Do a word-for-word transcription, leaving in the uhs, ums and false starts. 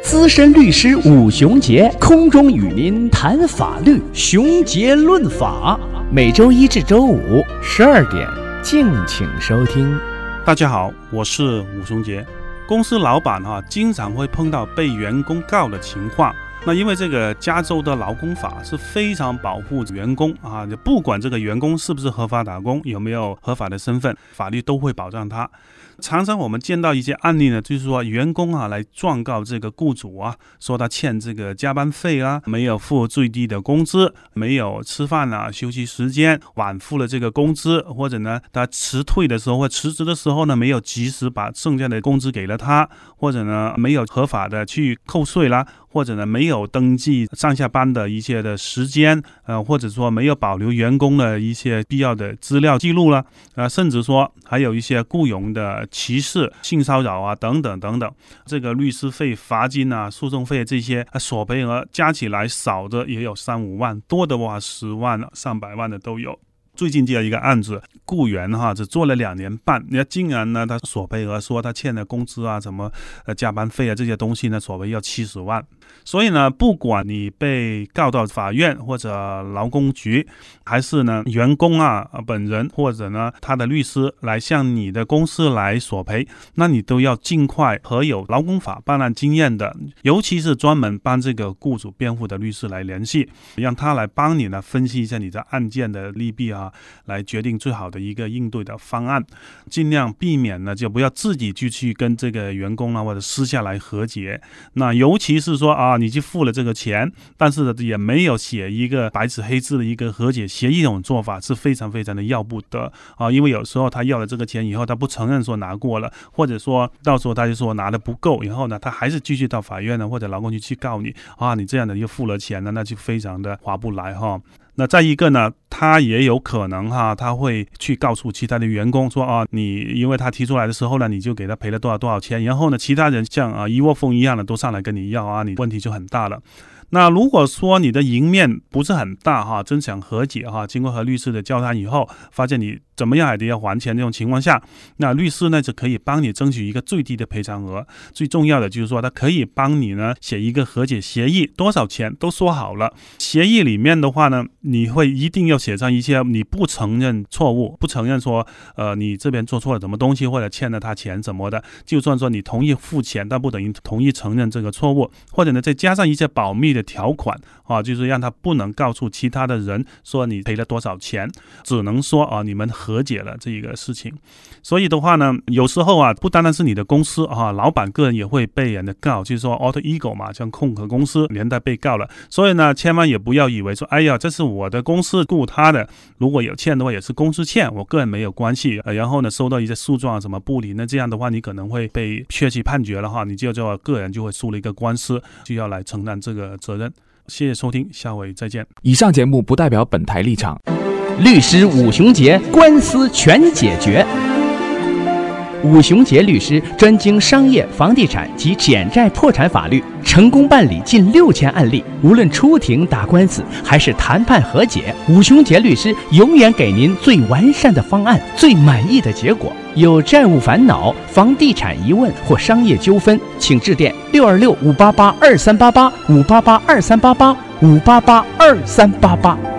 资深律师武雄杰空中与您谈法律，雄杰论法。每周一至周五十二点，敬请收听。 大家好，我是武雄杰。公司老板哈、啊，经常会碰到被员工告的情况。那因为这个加州的劳工法是非常保护员工啊，不管这个员工是不是合法打工，有没有合法的身份，法律都会保障他。常常我们见到一些案例呢，就是说员工啊来状告这个雇主啊，说他欠这个加班费啊，没有付最低的工资，没有吃饭啊休息时间，晚付了这个工资，或者呢他辞退的时候或辞职的时候呢，没有及时把剩下的工资给了他，或者呢没有合法的去扣税啦，或者呢没有登记上下班的一些的时间，呃，或者说没有保留员工的一些必要的资料记录啦，呃，甚至说还有一些雇佣的歧视、性骚扰啊等等等等，这个律师费、罚金啊、诉讼费这些索赔额加起来少的也有三五万，多的话十万、上百万的都有。最近接了一个案子，雇员哈只做了两年半，那竟然呢他索赔额说他欠的工资啊、什么呃加班费啊这些东西呢，索赔要七十万。所以呢，不管你被告到法院或者劳工局，还是呢员工啊本人或者呢他的律师来向你的公司来索赔，那你都要尽快和有劳工法办案经验的，尤其是专门帮这个雇主辩护的律师来联系，让他来帮你呢分析一下你的案件的利弊啊，来决定最好的一个应对的方案，尽量避免呢就不要自己就去跟这个员工啊或者私下来和解。那尤其是说啊，你去付了这个钱，但是也没有写一个白纸黑字的一个和解协议，这种做法是非常非常的要不得啊！因为有时候他要了这个钱以后，他不承认说拿过了，或者说到时候他就说拿的不够，然后呢他还是继续到法院呢或者劳工局去告你啊，你这样的又付了钱呢，那就非常的划不来哈。那再一个呢，他也有可能哈，他会去告诉其他的员工说啊，你因为他提出来的时候呢，你就给他赔了多少多少钱，然后呢，其他人像啊一窝蜂一样的都上来跟你要啊，你问题就很大了。那如果说你的赢面不是很大哈，真想和解哈，经过和律师的交谈以后，发现你怎么样还得要还钱这种情况下，那律师呢就可以帮你争取一个最低的赔偿额。最重要的就是说，他可以帮你呢写一个和解协议，多少钱都说好了。协议里面的话呢，你会一定要写上一些你不承认错误，不承认说呃你这边做错了什么东西或者欠了他钱什么的，就算说你同意付钱，但不等于同意承认这个错误，或者呢再加上一些保密的条款啊，就是让他不能告诉其他的人说你赔了多少钱，只能说啊你们和解了这一个事情。所以的话呢，有时候啊不单单是你的公司啊，老板个人也会被人的告，就是说 alter ego 嘛，像空壳公司连带被告了。所以呢，千万也不要以为说，哎呀，这是我的公司雇他的，如果有欠的话也是公司欠，我个人没有关系。呃、然后呢，收到一些诉状什么不理，那这样的话你可能会被确期判决了哈，你就就个人就会输了一个官司，就要来承担这个责任。谢谢收听，下回再见。 以上节目不代表本台立场。 律师武雄杰，官司全解决。武雄杰律师专精商业、房地产及减债破产法律，成功办理近六千案例。无论出庭打官司还是谈判和解，武雄杰律师永远给您最完善的方案，最满意的结果。有债务烦恼、房地产疑问或商业纠纷，请致电六二六五八八二三八八五八八二三八八五八八二三八八。